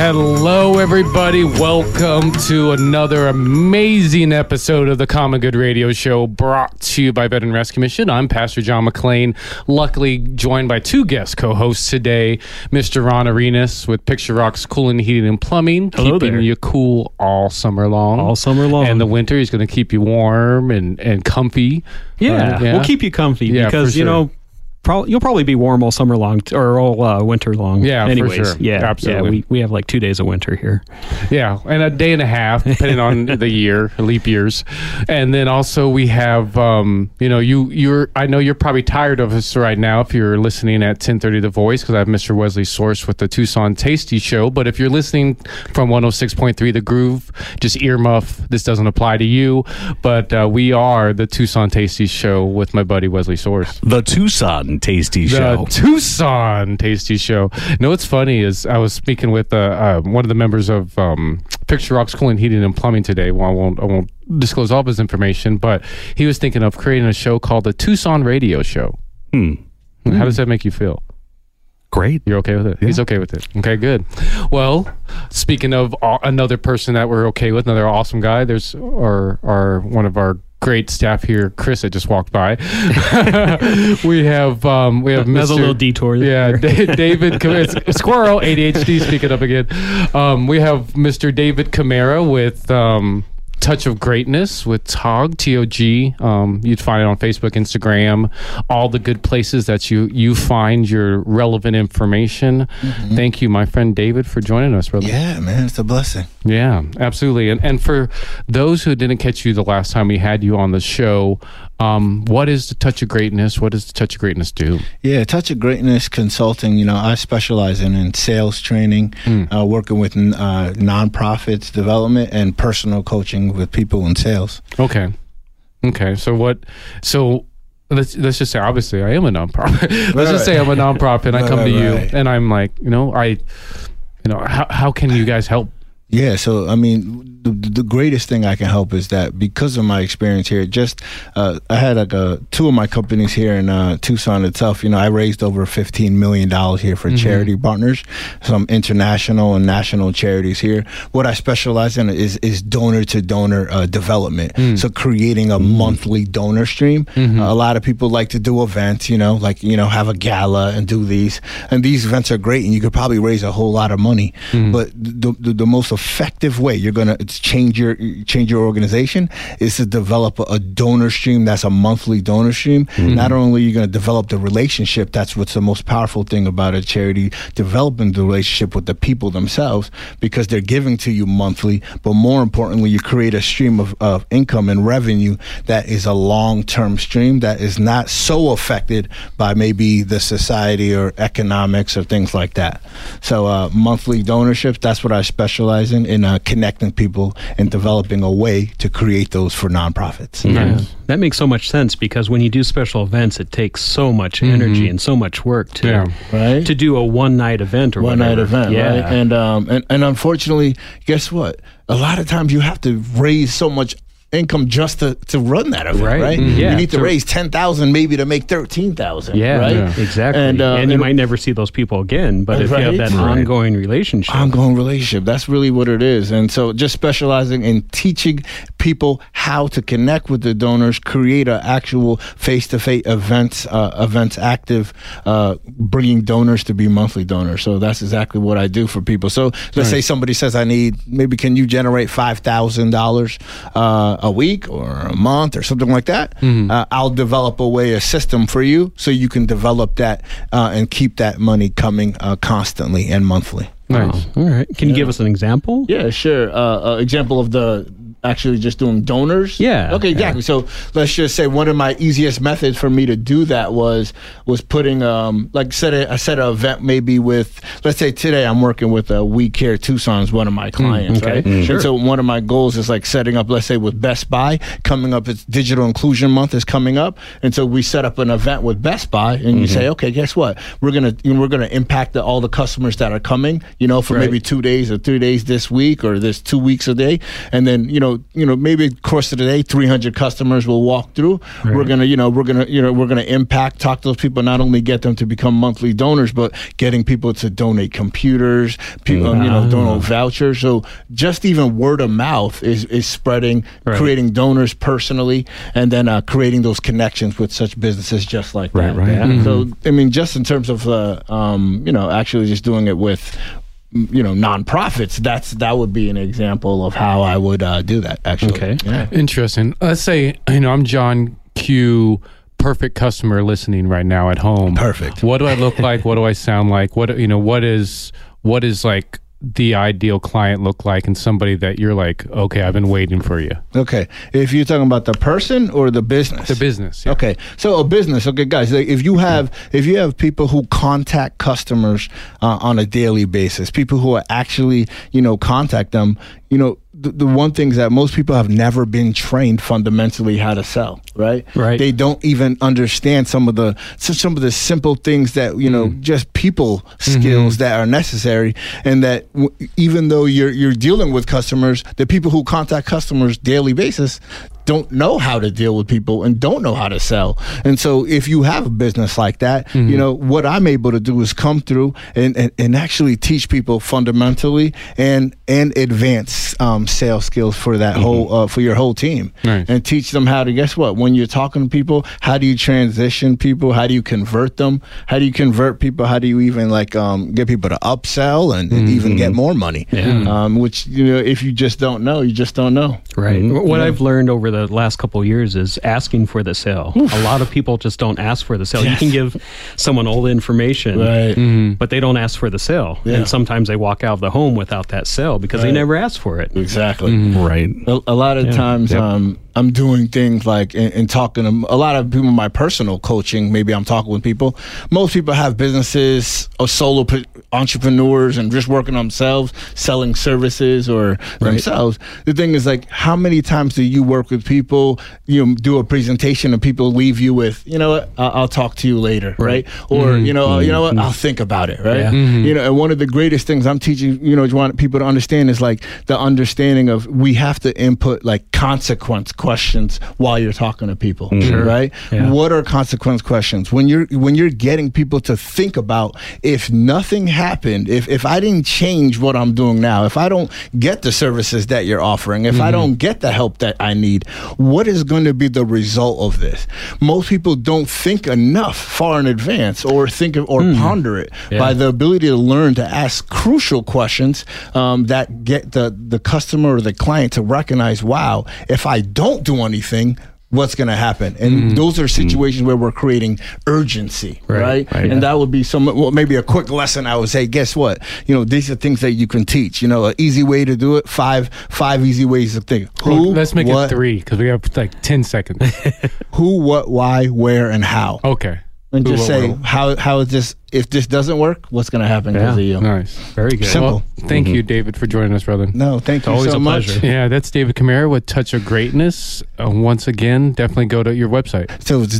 Hello, everybody. Welcome to another amazing episode of the Common Good Radio Show, brought to you by Veteran Rescue Mission. I'm Pastor John McClain, luckily joined by two guest co-hosts today, Mr. Ron Arenas with Picture Rock's Cooling, Heating, and Plumbing, Hello keeping there. you cool all summer long. All summer long. And the winter, he's going to keep you warm and comfy. Yeah, we'll keep you comfy because, you know, you'll probably be warm all summer long or all winter long. Yeah, anyways. for sure. Yeah, absolutely. Yeah, we have like 2 days of winter here. Yeah, and a day and a half, depending on the year, leap years. And then also we have, you know, I know you're probably tired of us right now if you're listening at 10:30 The Voice, because I have Mr. Wesley Source with the Tucson Tasty Show. But if you're listening from 106.3 The Groove, just earmuff. This doesn't apply to you. But we are the Tucson Tasty Show with my buddy Wesley Source. The Tucson Tasty Show. The Tucson Tasty Show. You know what's funny is I was speaking with one of the members of Picture Rock's Cooling, Heating, and Plumbing today. Well, I won't disclose all of his information, but he was thinking of creating a show called the Tucson Radio Show. How does that make you feel? Great. You're okay with it? Yeah. He's okay with it. Okay, good. Well, speaking of another person that we're okay with, another awesome guy, there's our one of our great staff here, Chris, that just walked by. we have Mr. That's a little detour. Yeah, David. It's Squirrel ADHD. Speaking up again. We have Mr. David Camara with Touch of Greatness with TOG, T-O-G. You'd find it on Facebook, Instagram, all the good places that you find your relevant information. Mm-hmm. Thank you, my friend David, for joining us, brother. Yeah, man, it's a blessing. Yeah, absolutely. And for those who didn't catch you the last time we had you on the show, what is the Touch of Greatness? What does the Touch of Greatness do? Yeah, Touch of Greatness Consulting, you know, I specialize in sales training, working with nonprofits, development, and personal coaching with people in sales. Okay. So let's just say, obviously, I am a nonprofit. Let's just say I'm a nonprofit, and I come to you, and I'm like, how can you guys help? Yeah, so I mean, the greatest thing I can help is that because of my experience here, I had two of my companies here in Tucson itself. You know, I raised over $15 million here for charity partners, some international and national charities here. What I specialize in is donor to donor development. So creating a monthly donor stream. A lot of people like to do events, have a gala and do these. And these events are great, and you could probably raise a whole lot of money. But the most effective way you're going to change your organization is to develop a donor stream that's a monthly donor stream. Not only are you going to develop the relationship, that's what's the most powerful thing about a charity, developing the relationship with the people themselves, because they're giving to you monthly, but more importantly, you create a stream of income and revenue that is a long-term stream that is not so affected by maybe the society or economics or things like that. So monthly donorships, that's what I specialize in connecting people and developing a way to create those for nonprofits. Yeah. That makes so much sense, because when you do special events, it takes so much energy and so much work to do a one-night event or one-night event, yeah. Right? And unfortunately, guess what? A lot of times you have to raise so much income just to run that event, right? Yeah. You need to raise $10,000 maybe to make $13,000. Right? Yeah, exactly. And you might never see those people again, but if you have that ongoing relationship. That's really what it is. And so just specializing in teaching people how to connect with the donors, create an actual face-to-face events active, bringing donors to be monthly donors. So that's exactly what I do for people. So let's say somebody says, can you generate $5,000 a week or a month or something like that? I'll develop a system for you so you can develop that and keep that money coming constantly and monthly. Nice. All right. Can you give us an example? Yeah, sure. Example of actually just doing donors. Yeah. Okay, exactly. Yeah. So let's just say one of my easiest methods for me to do that was putting I set an event maybe with, let's say today I'm working with We Care Tucson is one of my clients, right? Sure. And so one of my goals is setting up, let's say with Best Buy coming up, it's Digital Inclusion Month is coming up, and so we set up an event with Best Buy, and you say, okay, guess what? We're gonna impact all the customers that are coming, for maybe 2 days or 3 days this week or this 2 weeks a day, and then maybe course of the day, 300 customers will walk through. Right. We're gonna impact, talk to those people, not only get them to become monthly donors, but getting people to donate computers, people, donate vouchers. So just even word of mouth is spreading, creating donors personally, and then creating those connections with such businesses just like that. Right. Yeah. Mm-hmm. So I mean, just in terms of actually just doing it with nonprofits, that would be an example of how I would do that, actually. Okay. Yeah. Interesting. Let's say I'm John Q, perfect customer listening right now at home. Perfect. What do I look like? What do I sound like? What is like the ideal client look like, and somebody that you're like, okay, I've been waiting for you? Okay. If you're talking about the person or the business? The business. Yeah. Okay. So a business. Okay, guys, if you have people who contact customers on a daily basis, people who are actually, contact them, the one thing is that most people have never been trained fundamentally how to sell, right? Right. They don't even understand some of the simple things that, just people skills that are necessary. And that even though you're dealing with customers, the people who contact customers daily basis don't know how to deal with people and don't know how to sell. And so if you have a business like that, what I'm able to do is come through and actually teach people fundamentally and advance sales skills for that whole for your whole team. Nice. And teach them how to, guess what, when you're talking to people, how do you transition people? How do you convert them? How do you convert people? How do you even get people to upsell and even get more money? Yeah. Which, if you just don't know, you just don't know. Right. What I've learned over the last couple of years is asking for the sale. A lot of people just don't ask for the sale. Yes. You can give someone all the information, right. but they don't ask for the sale. Yeah. And sometimes they walk out of the home without that sale because they never asked for it. Exactly. Right. A lot of times I'm doing things like and talking to a lot of people in my personal coaching. Maybe I'm talking with people. Most people have businesses or solo entrepreneurs and just working on themselves, selling services or themselves. The thing is, how many times do you work with people, do a presentation and people leave you with, I'll talk to you later, right? Or, what, I'll think about it, right? Yeah. And one of the greatest things I'm teaching, want people to understand is the understanding of we have to input consequence questions while you're talking to people, right? Yeah. What are consequence questions? When you're getting people to think about, if nothing happened, if I didn't change what I'm doing now, if I don't get the services that you're offering, if I don't get the help that I need, what is going to be the result of this? Most people don't think enough far in advance or think of, or ponder it by the ability to learn to ask crucial questions that get the customer or the client to recognize, wow, if I don't do anything, what's going to happen? And those are situations where we're creating urgency, right? And that would be maybe a quick lesson. I would say, guess what? These are things that you can teach. An easy way to do it. Five easy ways to think. Who? Let's make it 3 because we have 10 seconds. Who, what, why, where, and how. Okay. And just say, how is this? If this doesn't work, what's going to happen because of you? Nice. Very good. Simple. Well, thank you, David, for joining us, brother. No, thank you always so a much. pleasure. Yeah, that's David Camara with Touch of Greatness. Once again, definitely go to your website. So it's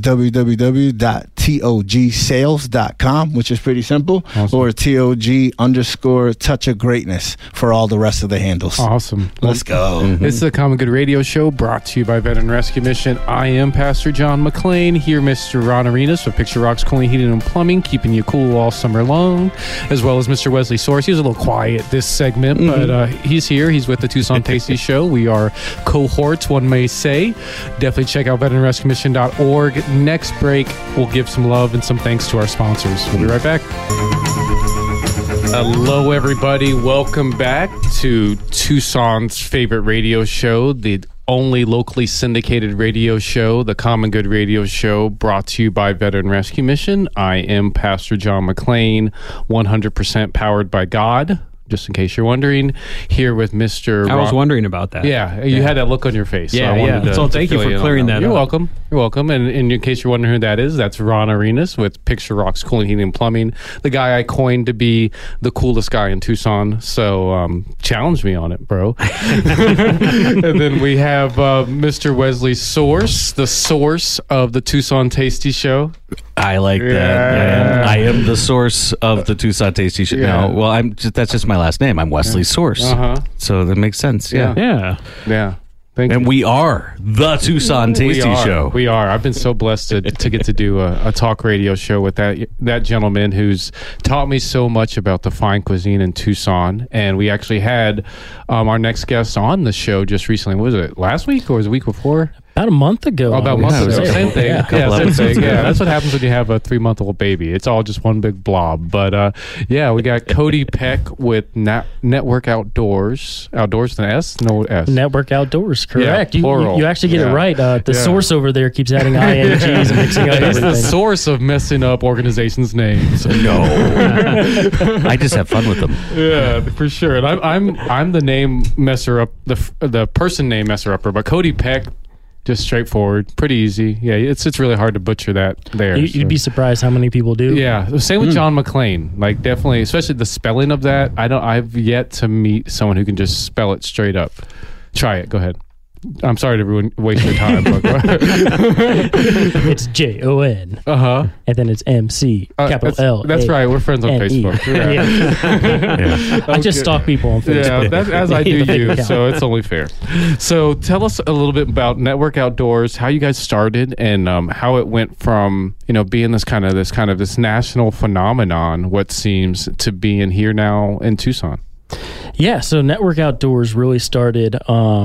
www.togsales.com, which is pretty simple, or TOG_Touch of Greatness for all the rest of the handles. Awesome. Let's go. This is the Common Good Radio Show brought to you by Veteran Rescue Mission. I am Pastor John McClain, here Mr. Ron Arenas with Picture Rocks Cooling, Heating, and Plumbing, keeping you cool all summer long, as well as Mr. Wesley Source. He was a little quiet this segment, but he's here. He's with the Tucson Tasty Show. We are cohorts, one may say. Definitely check out veteranrescuemission.org. Next break, we'll give some love and some thanks to our sponsors. We'll be right back. Hello, everybody. Welcome back to Tucson's favorite radio show, the only locally syndicated radio show, the Common Good Radio Show, brought to you by Veteran Rescue Mission. I am Pastor John McClain, 100% powered by God, just in case you're wondering, here with Mr. I was wondering about that. Yeah, you had that look on your face. So thank you for clearing that up. You're welcome. You're welcome. And in case you're wondering who that is, that's Ron Arenas with Picture Rocks Cooling, Heating, and Plumbing, the guy I coined to be the coolest guy in Tucson. So challenge me on it, bro. And then we have Mr. Wesley Source, the source of the Tucson Tasty Show. I like that. I am the source of the Tucson Tasty Show. Yeah. No, well, that's just my last name. I'm Wesley Source. So that makes sense. Yeah. Thank you. And we are the Tucson Tasty Show. We are. I've been so blessed to get to do a talk radio show with that gentleman who's taught me so much about the fine cuisine in Tucson. And we actually had our next guest on the show just recently. Was it last week or was it the week before? About a month ago. Oh, about a month ago. Same thing. Yeah, same thing. Yeah, that's what happens when you have a 3-month-old baby. It's all just one big blob. But yeah, we got Cody Peck with Network Outdoors. Outdoors with an S? No S. Network Outdoors, correct. Yeah, plural. You actually get it right. The source over there keeps adding INGs and mixing up everything. It's the source of messing up organizations' names. No. I just have fun with them. Yeah, for sure. And I'm the name messer up, the person name messer upper, but Cody Peck, just straightforward, pretty easy. Yeah, it's really hard to butcher that there. You'd be surprised how many people do. Yeah, same with John McClane. Like definitely, especially the spelling of that. I've yet to meet someone who can just spell it straight up. Try it. Go ahead. I'm sorry to waste your time. But it's Jon. And then it's MC capital L. That's right. We're friends on Facebook. Yeah. I just stalk people on Facebook. Yeah, as I do you. So it's only fair. So tell us a little bit about Network Outdoors, how you guys started, and how it went from being this national phenomenon, what seems to being here now in Tucson. Yeah. So Network Outdoors really started.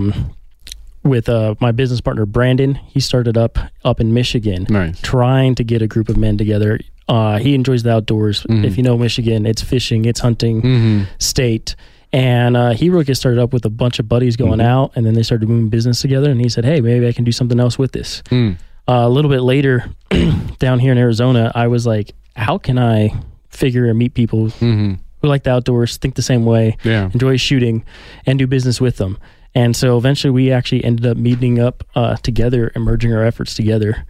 With my business partner Brandon. He started up in Michigan, trying to get a group of men together. He enjoys the outdoors. If you know Michigan, it's fishing, it's hunting state. And he really gets started up with a bunch of buddies going out, and then they started doing business together. And he said, hey, maybe I can do something else with this. A little bit later, down here in Arizona, I was like, how can I figure and meet people who like the outdoors, think the same way, enjoy shooting, and do business with them? And so eventually we actually ended up meeting up together and merging our efforts together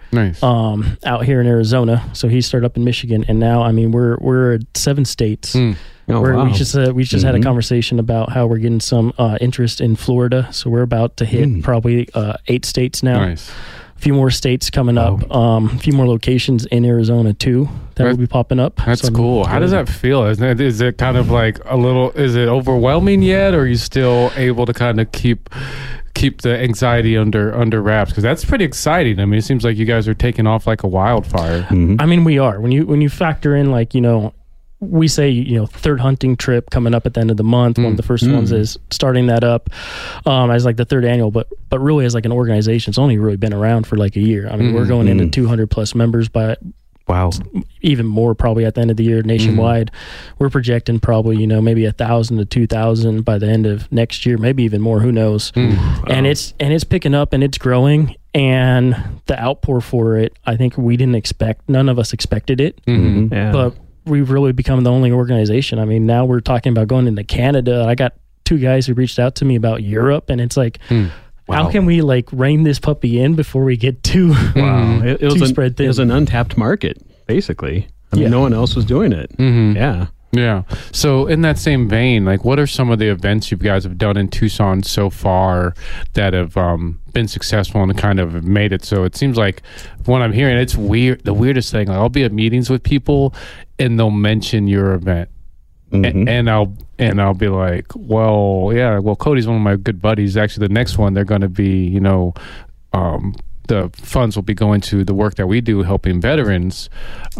out here in Arizona. So he started up in Michigan, and now, we're at 7 states. We just had a conversation about how we're getting some interest in Florida. So we're about to hit probably 8 states now. Nice. A few more states coming up, a few more locations in Arizona too that will be popping up. That's cool. How does that feel? Is it kind of like is it overwhelming yet, or are you still able to kind of keep the anxiety under wraps? Because that's pretty exciting. It seems like you guys are taking off like a wildfire. We are. When you factor in we say, third hunting trip coming up at the end of the month. One of the first ones is starting that up as like the 3rd annual, but really as like an organization, it's only really been around for like a year. We're going into 200 plus members by even more probably at the end of the year nationwide. We're projecting probably, maybe 1,000 to 2,000 by the end of next year, maybe even more, who knows. And it's picking up and it's growing, and the outpour for it, I think none of us expected it. But we've really become the only organization. Now we're talking about going into Canada. I got 2 guys who reached out to me about Europe, and it's like, how can we rein this puppy in before we get too spread thin? It was an untapped market, basically. No one else was doing it. Yeah. So in that same vein, what are some of the events you guys have done in Tucson so far that have been successful and kind of made it so it seems like what I'm hearing, it's weird. The weirdest thing, I'll be at meetings with people and they'll mention your event. And I'll be like, well, Cody's one of my good buddies. Actually, the next one, they're going to be, the funds will be going to the work that we do helping veterans.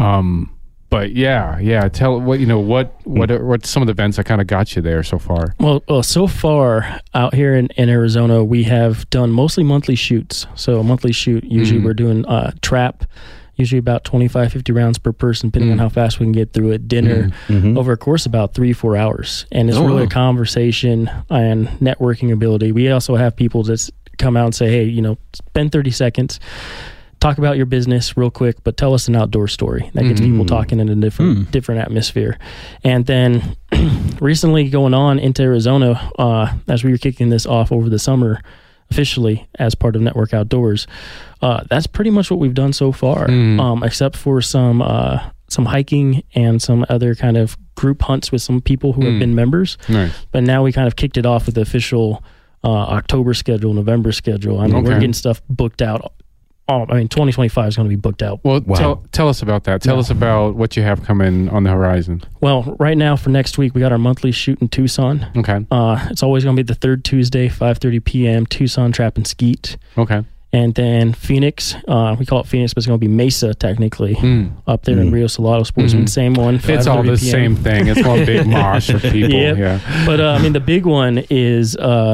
But tell what some of the events that kind of got you there so far. Well, so far out here in Arizona, we have done mostly monthly shoots. So a monthly shoot, usually we're doing trap, usually about 25, 50 rounds per person, depending on how fast we can get through it. Dinner over a course about 3-4 hours, and it's really a conversation and networking ability. We also have people that come out and say, hey, spend 30 seconds. Talk about your business real quick, but tell us an outdoor story. That gets people talking in a different atmosphere. And then recently going on into Arizona, as we were kicking this off over the summer, officially as part of Network Outdoors, that's pretty much what we've done so far, except for some hiking and some other kind of group hunts with some people who have been members. Nice. But now we kind of kicked it off with the official October schedule, November schedule. We're getting stuff booked out 2025 is going to be booked out. Well, tell us about that. Tell us about what you have coming on the horizon. Well, right now for next week, we got our monthly shoot in Tucson. Okay. It's always going to be the third Tuesday, 5:30 p.m., Tucson Trap and Skeet. Okay. And then Phoenix, we call it Phoenix, but it's going to be Mesa, technically, up there in Rio Salado Sportsman. Same one. It's all the same thing. It's one big mosh of people. Yep. Yeah. But, the big one is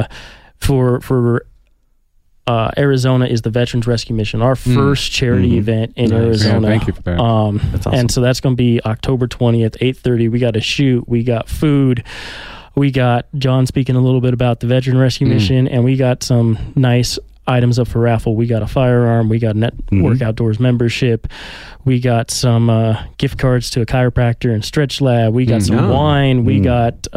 for Arizona is the Veterans Rescue Mission, our first charity event in Arizona. Yeah, thank you for that. That's awesome. And so that's going to be October 20th, 8:30. We got a shoot. We got food. We got John speaking a little bit about the Veteran Rescue Mission, and we got some nice items up for raffle. We got a firearm. We got Network Outdoors membership. We got some gift cards to a chiropractor and stretch lab. We got some wine. We got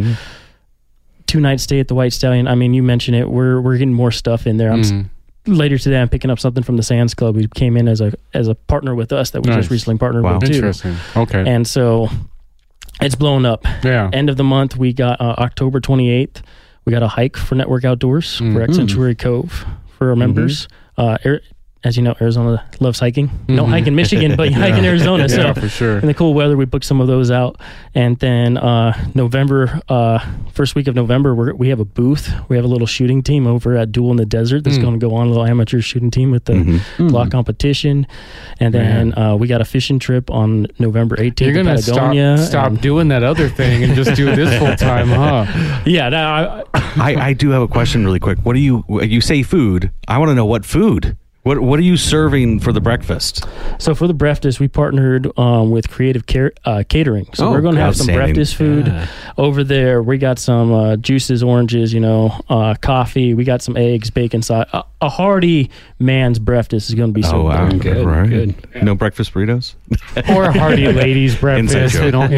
2-night stay at the White Stallion. I mean, you mentioned it. We're getting more stuff in there. Later today, I'm picking up something from the Sands Club, who came in as a partner with us that we just recently partnered with too. Interesting. Okay. And so it's blown up. Yeah. End of the month, we got October 28th. We got a hike for Network Outdoors for Sanctuary Cove for our members. As you know, Arizona loves hiking. Don't hike in Michigan, but you hike in Arizona. Yeah, so for sure. In the cool weather, we booked some of those out. And then November, first week of November, we have a booth. We have a little shooting team over at Duel in the Desert that's going to go on, a little amateur shooting team with the Glock competition. And then we got a fishing trip on November 18th. You're going to stop doing that other thing and just do this full time, huh? Yeah. I do have a question really quick. What do you say food? I want to know what food. What are you serving for the breakfast? So for the breakfast, we partnered with Creative Catering. So we're going to have some breakfast food over there. We got some juices, oranges, coffee. We got some eggs, bacon, a hearty man's breakfast is going to be so good. Right. Good. No breakfast burritos? Or a hearty ladies breakfast. They don't,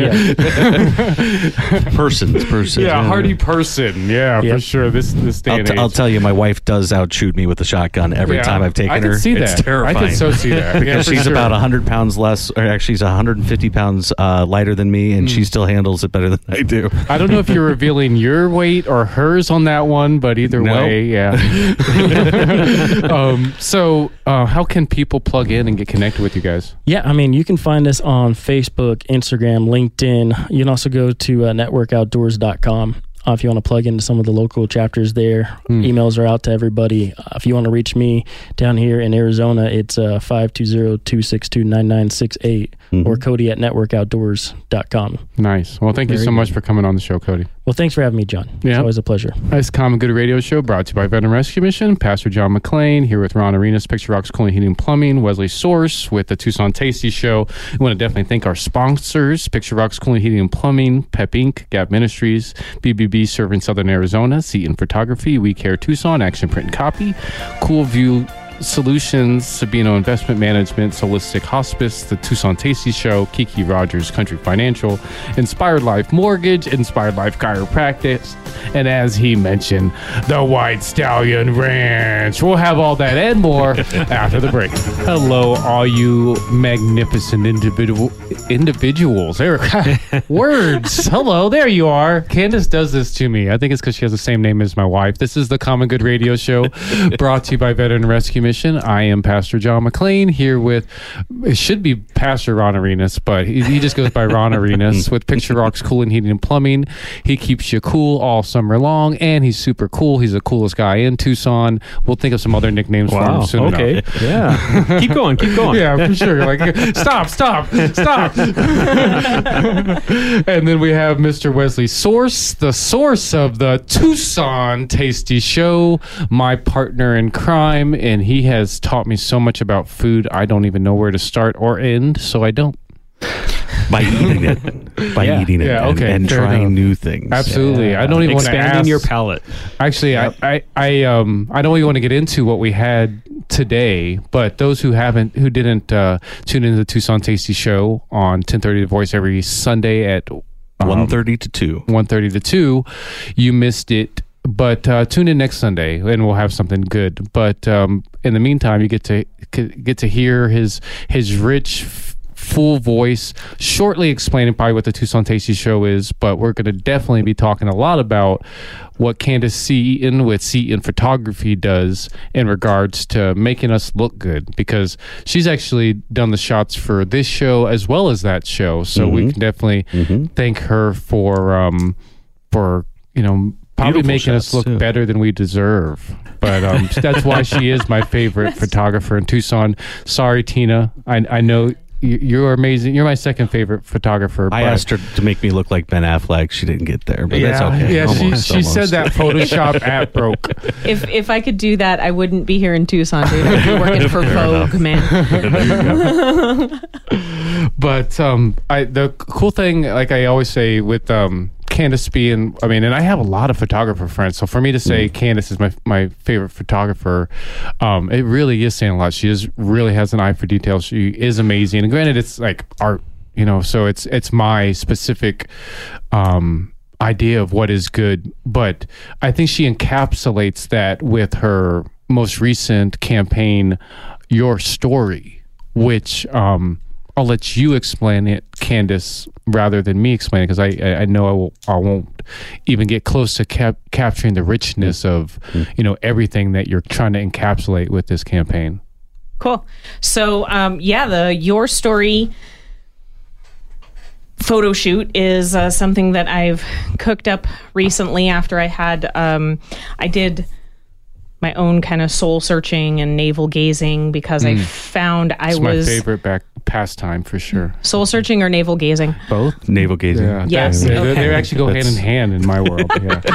Persons. Yeah, a hearty person. Yeah, for sure. This day and age. I'll tell you, my wife does outshoot me with a shotgun every time I've taken her. I can see that. It's terrifying. I can so see that. Because she's about 100 pounds less, or actually she's 150 pounds lighter than me, and she still handles it better than I do. I don't know if you're revealing your weight or hers on that one, but either way, yeah. So how can people plug in and get connected with you guys? Yeah, I mean, you can find us on Facebook, Instagram, LinkedIn. You can also go to networkoutdoors.com. If you want to plug into some of the local chapters there, emails are out to everybody. If you want to reach me down here in Arizona, it's 520-262-9968 or Cody at networkoutdoors.com. Nice. Well, thank you so much for coming on the show, Cody. Well, thanks for having me, John. It's always a pleasure. Nice Common Good Radio Show brought to you by Veteran Rescue Mission. Pastor John McClain here with Ron Arenas, Picture Rocks Cooling, Heating, and Plumbing, Wesley Source with the Tucson Tasty Show. We want to definitely thank our sponsors, Picture Rocks Cooling, Heating, and Plumbing, Pep Inc., Gap Ministries, BBB Serving Southern Arizona, Seton Photography, We Care Tucson, Action Print and Copy, Cool View Solutions, Sabino Investment Management, Solistic Hospice, the Tucson Tasty Show, Kiki Rogers Country Financial, Inspired Life Mortgage, Inspired Life Chiropractic, and as he mentioned, the White Stallion Ranch. We'll have all that and more after the break. Hello, all you magnificent individuals. There, words. Hello, there you are. Candace does this to me. I think it's because she has the same name as my wife. This is the Common Good Radio Show, brought to you by Veteran Rescue Mission. I am Pastor John McClain here with, it should be Pastor Ron Arenas, but he just goes by Ron Arenas with Picture Rocks Cooling, Heating, and Plumbing. He keeps you cool all summer long, and he's super cool. He's the coolest guy in Tucson. We'll think of some other nicknames for him soon enough. Yeah. keep going. Yeah, for sure. Like, stop. And then we have Mr. Wesley Source, the source of the Tucson Tasty Show, my partner in crime, and he has taught me so much about food. I don't even know where to start or end, so I don't. By eating it. And trying new things. Absolutely. I don't even want to expanding your palate. Actually, I don't even want to get into what we had today, but those who didn't tune into the Tucson Tasty Show on 1030 The Voice every Sunday at 1:30 to 2. 1:30 to 2, you missed it. But tune in next Sunday, and we'll have something good. But in the meantime, you get to hear his rich full voice, shortly explaining probably what the Tucson Tasty Show is, but we're going to definitely be talking a lot about what Candace Seaton with Seaton Photography does in regards to making us look good, because she's actually done the shots for this show as well as that show. So we can definitely thank her for probably making us look better than we deserve. But that's why she is my favorite photographer in Tucson. Sorry, Tina. I know you're amazing. You're my second favorite photographer. I asked her to make me look like Ben Affleck. She didn't get there, but that's okay. Yeah, she said that Photoshop app broke. If I could do that, I wouldn't be here in Tucson, dude. I'd be working for Vogue, man. But the cool thing, like I always say with Candace being, and I have a lot of photographer friends, so for me to say Candace is my favorite photographer, it really is saying a lot. She really has an eye for detail. She is amazing, and granted, it's like art, so it's my specific idea of what is good, but I think she encapsulates that with her most recent campaign, Your Story, which I'll let you explain it, Candace, rather than me explaining, because I know I won't even get close to capturing the richness of everything that you're trying to encapsulate with this campaign. Cool. So the Your Story photo shoot is something that I've cooked up recently after I had I did my own kind of soul searching and navel gazing, because I found it's my favorite pastime for sure. Soul searching or navel gazing? Both. Navel gazing. Yeah. Yes. They actually go hand in hand in my world.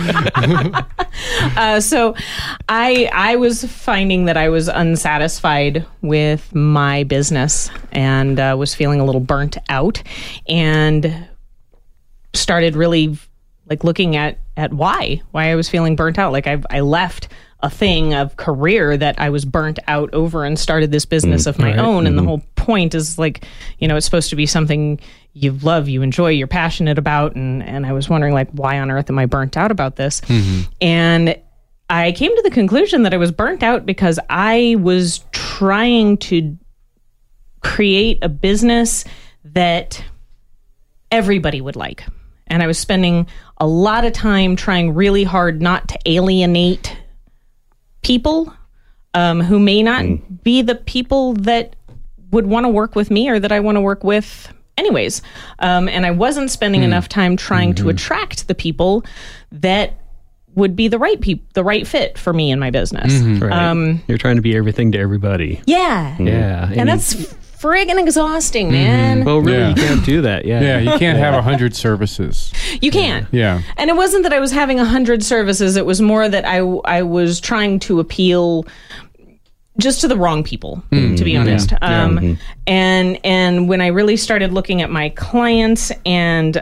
Yeah. So I was finding that I was unsatisfied with my business and was feeling a little burnt out, and started really looking at why I was feeling burnt out. Like I left a thing of career that I was burnt out over and started this business of my own. And the whole point is it's supposed to be something you love, you enjoy, you're passionate about. And I was wondering why on earth am I burnt out about this? And I came to the conclusion that I was burnt out because I was trying to create a business that everybody would like. And I was spending a lot of time trying really hard not to alienate people who may not be the people that would want to work with me or that I want to work with anyways. And I wasn't spending enough time trying to attract the people that would be the right fit for me and my business. Right. You're trying to be everything to everybody. Yeah. Yeah. And that's friggin' exhausting, man. Well, really, you can't do that. Yeah, you can't have 100 services. You can't. Yeah. And it wasn't that I was having 100 services. It was more that I was trying to appeal just to the wrong people, to be honest. And when I really started looking at my clients and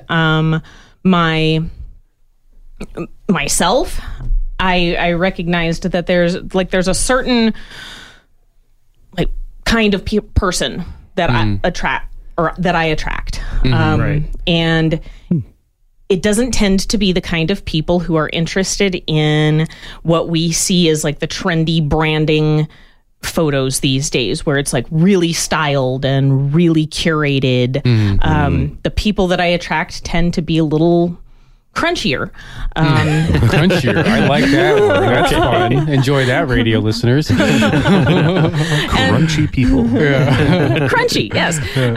myself, I recognized that there's a certain kind of person that I attract, and it doesn't tend to be the kind of people who are interested in what we see as the trendy branding photos these days, where it's really styled and really curated. The people that I attract tend to be a little crunchier. Crunchier. I like that word. That's fun. Enjoy that, radio listeners. Crunchy people. Crunchy, yes.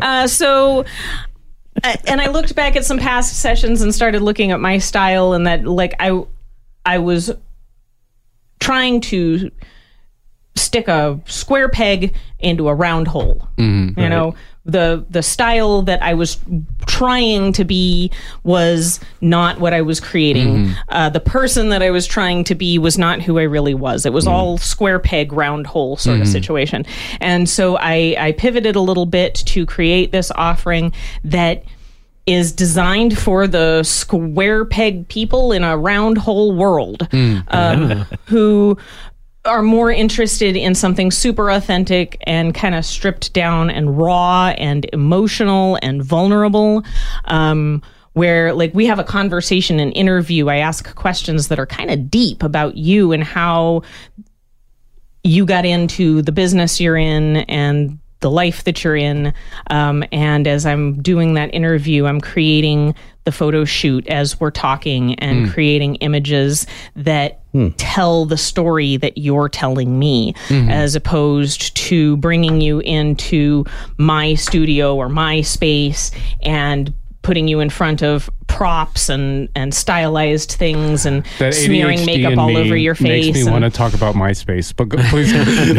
And I looked back at some past sessions and started looking at my style, and that I was trying to stick a square peg into a round hole. The style that I was trying to be was not what I was creating. The person that I was trying to be was not who I really was. It was all square peg, round hole sort of situation. And so I pivoted a little bit to create this offering that is designed for the square peg people in a round hole world, who are more interested in something super authentic and kind of stripped down and raw and emotional and vulnerable, where we have a conversation, an interview. I ask questions that are kind of deep about you and how you got into the business you're in and the life that you're in. And as I'm doing that interview, I'm creating the photo shoot as we're talking and creating images that tell the story that you're telling me, as opposed to bringing you into my studio or my space and putting you in front of props and stylized things and that smearing ADHD makeup all over your face. Makes me want to talk about MySpace, but please.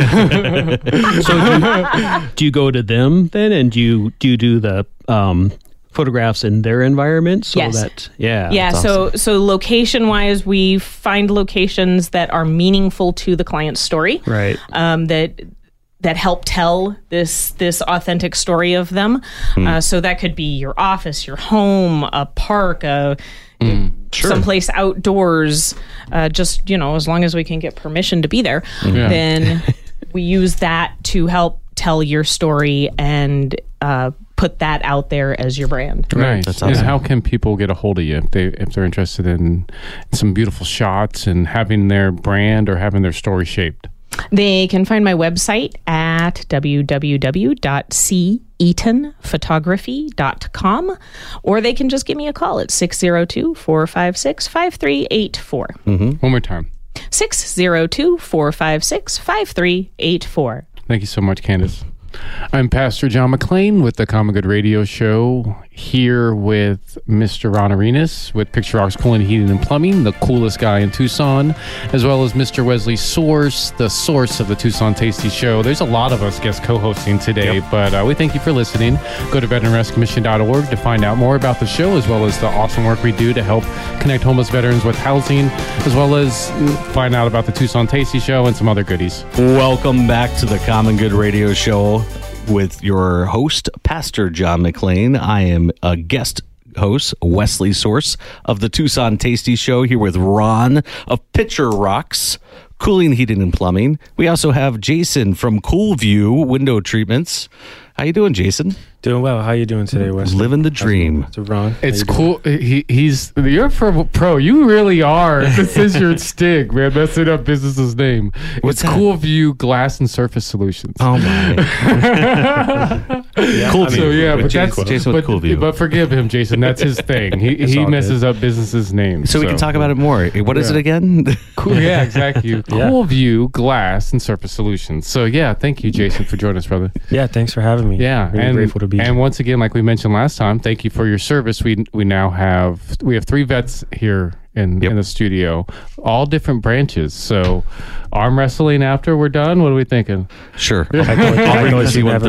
So do you go to them then, and do you do the photographs in their environment? So yes. Awesome. So location wise, we find locations that are meaningful to the client's story, right? That help tell this authentic story of them. So that could be your office, your home, a park, someplace outdoors. Just, as long as we can get permission to be there, then we use that to help tell your story and put that out there as your brand. Right. That's awesome. And how can people get a hold of you if they're interested in some beautiful shots and having their brand or having their story shaped? They can find my website at www.ceatonphotography.com, or they can just give me a call at 602-456-5384. One more time. 602-456-5384. Thank you so much, Candace. I'm Pastor John McClain with the Common Good Radio Show, here with Mr. Ron Arenas with Picture Rocks Cooling, Heating, and Plumbing, the coolest guy in Tucson, as well as Mr. Wesley Source, the source of the Tucson Tasty Show. There's a lot of us guest co-hosting today, but we thank you for listening. Go to veteranrescuemission.org to find out more about the show, as well as the awesome work we do to help connect homeless veterans with housing, as well as find out about the Tucson Tasty Show and some other goodies. Welcome back to the Common Good Radio Show with your host, Pastor John McClain. I am a guest host, Wesley Source of the Tucson Tasty Show, here with Ron of Picture Rocks Cooling, Heating, and Plumbing. We also have Jason from Cool View Window Treatments. How you doing, Jason? Doing well. How you doing today, Wesley? Living the dream. So Ron, it's cool. You're a pro. You really are. This is your stick, man. Messing up business's name. What's it's that? Cool View Glass and Surface Solutions. Oh my! Cool View. So yeah, but that's Jason with Cool View. But forgive him, Jason. That's his thing. He messes up businesses' names. So we can talk about it more. What is it again? Cool. Yeah, exactly. Cool View Glass and Surface Solutions. So yeah, thank you, Jason, for joining us, brother. Yeah, thanks for having me. Yeah, really grateful to be here. And once again, like we mentioned last time, thank you for your service. We now have 3 vets here in the studio, all different branches. So arm wrestling after we're done. What are we thinking? Sure. I'll bring the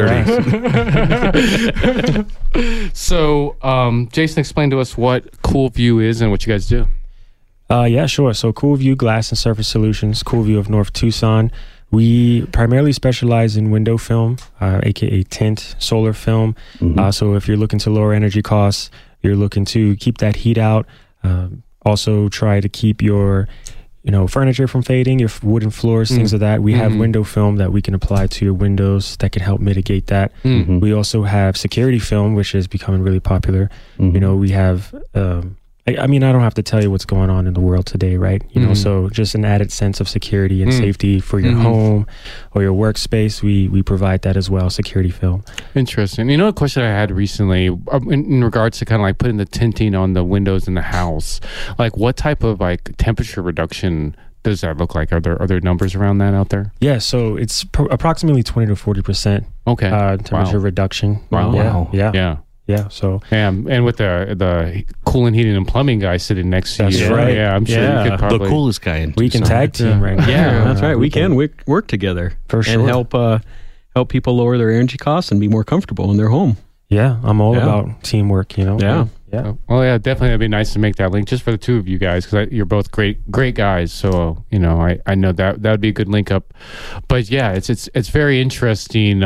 C-130. So Jason, explain to us what Cool View is and what you guys do. Yeah, sure. So Cool View Glass and Surface Solutions, Cool View of North Tucson. We primarily specialize in window film, aka tint, solar film. So if you're looking to lower energy costs, you're looking to keep that heat out. Also try to keep your furniture from fading, your wooden floors, things of that. We have window film that we can apply to your windows that can help mitigate that. We also have security film, which is becoming really popular. We have I mean, I don't have to tell you what's going on in the world today, right? So just an added sense of security and safety for your home or your workspace. We provide that as well, security film. Interesting. A question I had recently in regards to kind of like putting the tinting on the windows in the house, like what type of like temperature reduction does that look like? Are there numbers around that out there? Yeah, so it's approximately 20 to 40%. Okay. Temperature reduction. Wow. Yeah. So and with the cooling, heating, and plumbing guy sitting next to you, right? Yeah, I'm sure you could probably the coolest guy in we can tag team right now. Yeah, that's right. We can work together for sure and help people lower their energy costs and be more comfortable in their home. Yeah, I'm all about teamwork. Yeah. Well, yeah, definitely. It'd be nice to make that link just for the two of you guys because you're both great guys. So I know that would be a good link up. But yeah, it's very interesting.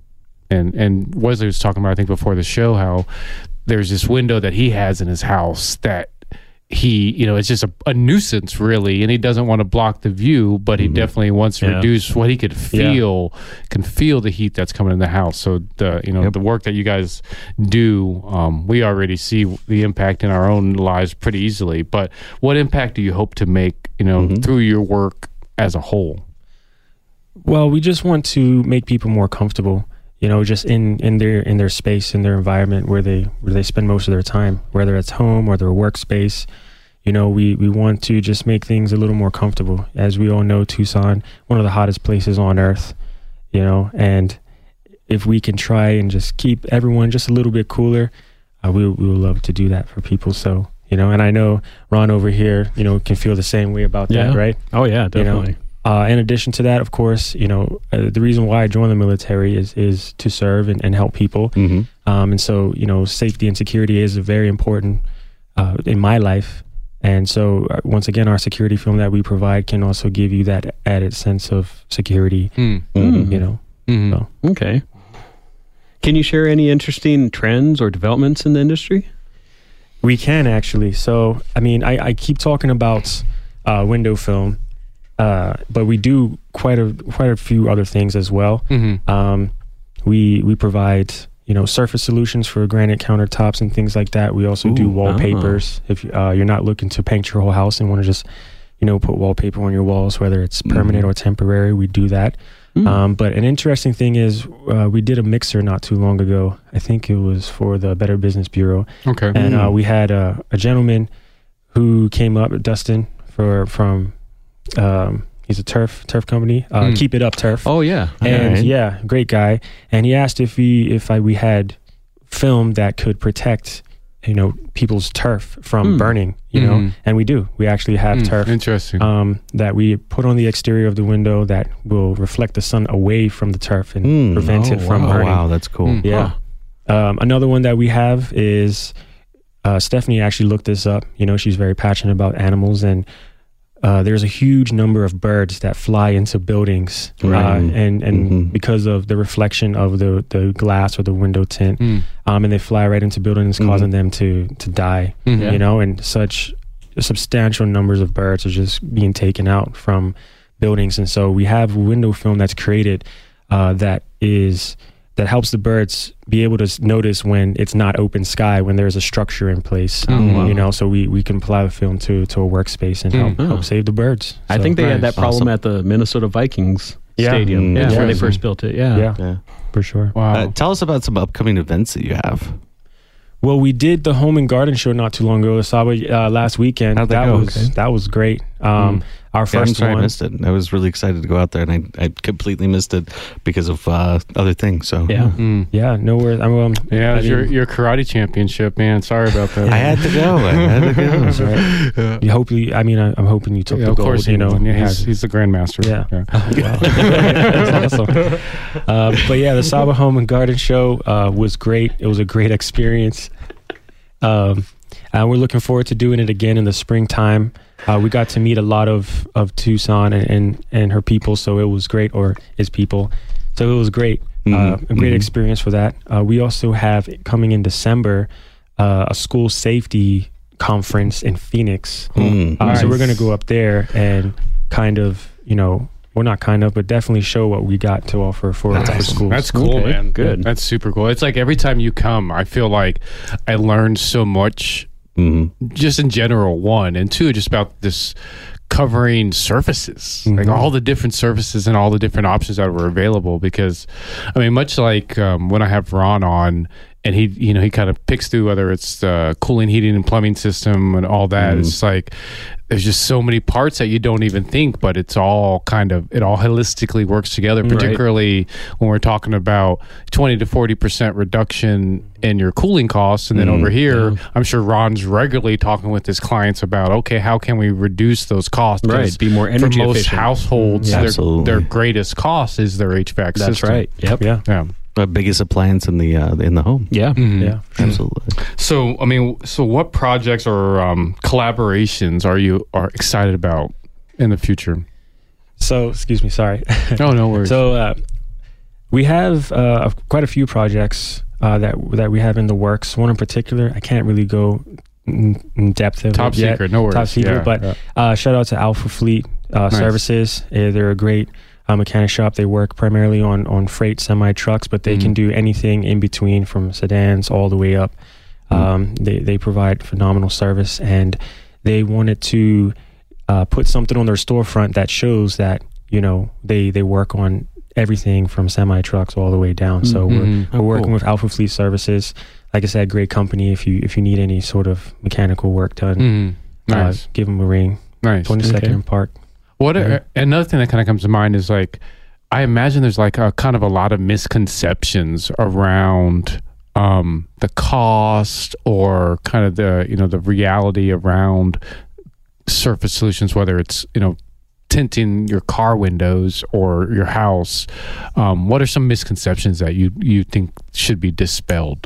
And Wesley was talking about, I think, before the show, how there's this window that he has in his house that he, it's just a nuisance, really, and he doesn't want to block the view, but he definitely wants to reduce what he could feel, can feel the heat that's coming in the house. So the work that you guys do, we already see the impact in our own lives pretty easily. But what impact do you hope to make, through your work as a whole? Well, we just want to make people more comfortable. just in their space, in their environment where they spend most of their time, whether it's home or their workspace. We want to just make things a little more comfortable. As we all know, Tucson, one of the hottest places on earth, and if we can try and just keep everyone just a little bit cooler, we would love to do that for people. So, and I know Ron over here, can feel the same way about that, right? Oh yeah, definitely. In addition to that, of course, the reason why I joined the military is to serve and help people. Mm-hmm. And so, safety and security is very important in my life. And so, once again, our security film that we provide can also give you that added sense of security, Mm-hmm. So. Okay. Can you share any interesting trends or developments in the industry? We can actually. So, I keep talking about window film, but we do quite a few other things as well. Mm-hmm. We provide surface solutions for granite countertops and things like that. We also do wallpapers. If you're not looking to paint your whole house and want to just put wallpaper on your walls, whether it's permanent or temporary, we do that. But an interesting thing is we did a mixer not too long ago. I think it was for the Better Business Bureau. Okay. And we had a gentleman who came up, Dustin, from he's a turf company. Keep It Up Turf. Oh yeah. And yeah, great guy. And he asked if we had film that could protect people's turf from burning, and we do. We actually have turf. Interesting. That we put on the exterior of the window that will reflect the sun away from the turf and prevent it from burning. Wow, that's cool. Yeah. Another one that we have is Stephanie actually looked this up. She's very passionate about animals, and there's a huge number of birds that fly into buildings, and because of the reflection of the glass or the window tint, and they fly right into buildings, causing them to die. And such substantial numbers of birds are just being taken out from buildings, and so we have window film that's created that helps the birds be able to notice when it's not open sky, when there's a structure in place. So we can apply the film to a workspace and help save the birds. I think they had that problem at the Minnesota Vikings stadium. That's where they first built it. Yeah, for sure. Wow. Tell us about some upcoming events that you have. Well, we did the Home and Garden Show not too long ago, Saba, last weekend. How'd that go? That was great. Our first one. I missed it. I was really excited to go out there, and I completely missed it because of other things. So yeah, no worries. Your karate championship, man. Sorry about that. I had to go. That's right. Hopefully, I'm hoping you took the gold. Of course, he's the grandmaster. Yeah. That's awesome. But yeah, the Saba Home and Garden Show was great. It was a great experience. And we're looking forward to doing it again in the springtime. We got to meet a lot of Tucson and her people, so it was great, or his people. So it was great. A great experience for that. We also have coming in December a school safety conference in Phoenix. Nice. So we're going to go up there and but definitely show what we got to offer for schools. That's cool, man. Good. That's super cool. It's like every time you come, I feel like I learned so much. Just in general, one, and two, just about this covering surfaces, like all the different surfaces and all the different options that were available. Because much like when I have Ron on and he kind of picks through whether it's the cooling, heating, and plumbing system and all that. It's like there's just so many parts that you don't even think, but it all holistically works together, particularly when we're talking about 20 to 40% reduction in your cooling costs. And then over here, I'm sure Ron's regularly talking with his clients about, okay, how can we reduce those costs? Right, be more energy efficient. For most efficient. households, their greatest cost is their HVAC system. That's right. Yep. Yeah. The biggest appliance in the home. Yeah. Yeah. Absolutely. So what projects or collaborations are excited about in the future? So, excuse me, sorry. No worries. So we have quite a few projects that we have in the works. One in particular, I can't really go in depth of Top it yet. secret, no worries. Top secret, but shout out to Alpha Fleet Services. They're a great mechanic shop. They work primarily on freight semi-trucks, but they can do anything in between, from sedans all the way up. They provide phenomenal service, and they wanted to put something on their storefront that shows that they work on everything from semi trucks all the way down. So we're working with Alpha Fleet Services. Like I said, great company. If you need any sort of mechanical work done, nice. Give them a ring. Nice. 22nd and Park. Another thing that kind of comes to mind is like, I imagine there's like a kind of a lot of misconceptions around the cost or kind of the, you know, the reality around surface solutions, whether it's, you know, tinting your car windows or your house. What are some misconceptions that you think should be dispelled?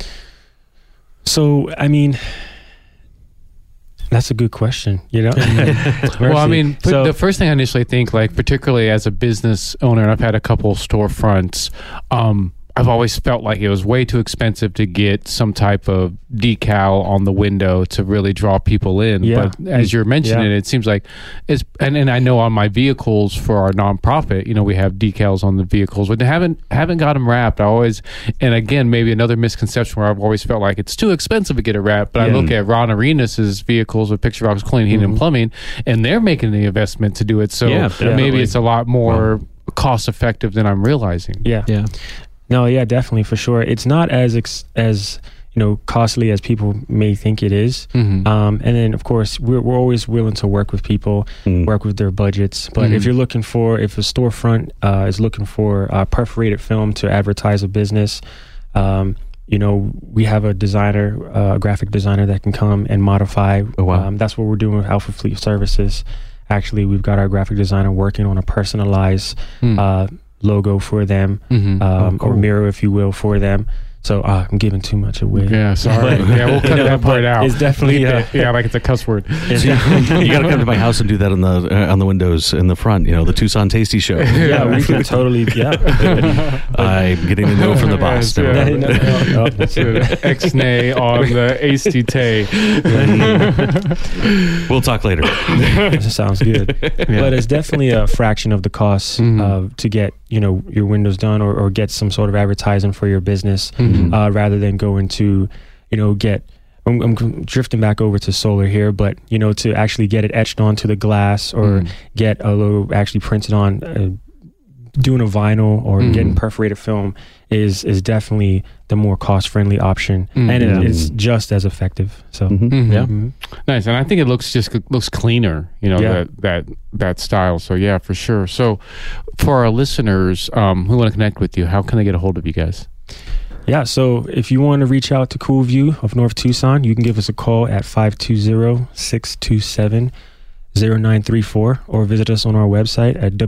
So, I mean, that's a good question, you know? Well, I mean, the first thing I initially think, like, particularly as a business owner, and I've had a couple of storefronts, I've always felt like it was way too expensive to get some type of decal on the window to really draw people in. Yeah. But as you're mentioning, it seems like it's, and I know on my vehicles for our nonprofit, you know, we have decals on the vehicles, but they haven't got them wrapped. And again, maybe another misconception where I've always felt like it's too expensive to get it wrapped. But I look at Ron Arenas' vehicles with Picture Rocks Clean Heating and Plumbing, and they're making the investment to do it. So maybe it's a lot more cost effective than I'm realizing. Yeah. No, yeah, definitely, for sure. It's not as you know, costly as people may think it is. And then, of course, we're always willing to work with people, work with their budgets. But if a storefront is looking for perforated film to advertise a business, you know, we have a designer, a graphic designer that can come and modify. Oh, wow. That's what we're doing with Alpha Fleet Services. Actually, we've got our graphic designer working on a personalized logo for them, or mirror, if you will, for them. So I'm giving too much away. Yeah, sorry. We'll cut that part out. It's definitely like it's a cuss word. You got to come to my house and do that on the windows in the front. You know, the Tucson Tasty Show. Yeah, we can totally. Yeah, I'm getting a no from the boss. X-nay on the ACT. We'll talk later. Sounds good. But it's definitely a fraction of the cost to get, you know, your windows done or get some sort of advertising for your business. Rather than go into, you know, I'm drifting back over to solar here, but, you know, to actually get it etched onto the glass or get a logo actually printed on, doing a vinyl or getting perforated film is definitely the more cost-friendly option, and it's just as effective. So nice. And I think it looks cleaner, you know, that style. So yeah, for sure. So for our listeners who want to connect with you, how can they get a hold of you guys? Yeah, so if you want to reach out to Cool View of North Tucson, you can give us a call at 520-627-0934 or visit us on our website at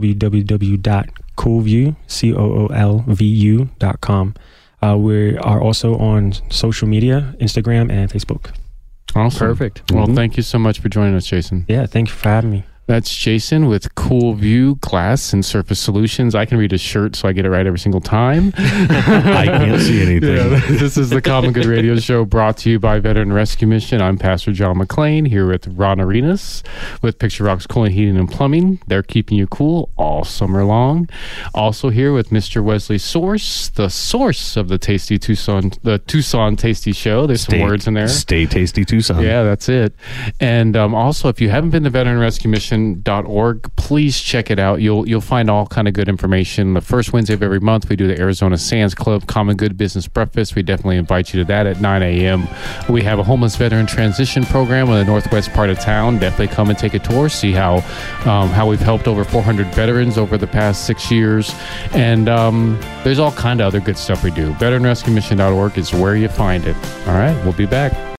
www.coolview.com. We are also on social media, Instagram and Facebook. Awesome. Perfect. Well, thank you so much for joining us, Jason. Yeah, thank you for having me. That's Jason with Cool View Glass and Surface Solutions. I can read his shirt so I get it right every single time. I can't see anything. This is the Common Good Radio Show brought to you by Veteran Rescue Mission. I'm Pastor John McClain here with Ron Arenas with Picture Rocks Cooling, Heating, and Plumbing. They're keeping you cool all summer long. Also here with Mr. Wesley Source, the source of the Tucson Tasty Show. There's some words in there. Stay Tasty Tucson. Yeah, that's it. And also, if you haven't been to Veteran Rescue Mission, .org, please check it out. You'll find all kind of good information. The first Wednesday of every month, we do the Arizona Sands Club Common Good Business Breakfast. We definitely invite you to that at 9 a.m. We have a homeless veteran transition program in the northwest part of town. Definitely come and take a tour, see how we've helped over 400 veterans over the past 6 years. And there's all kind of other good stuff we do. VeteranRescueMission.org is where you find it. All right, we'll be back.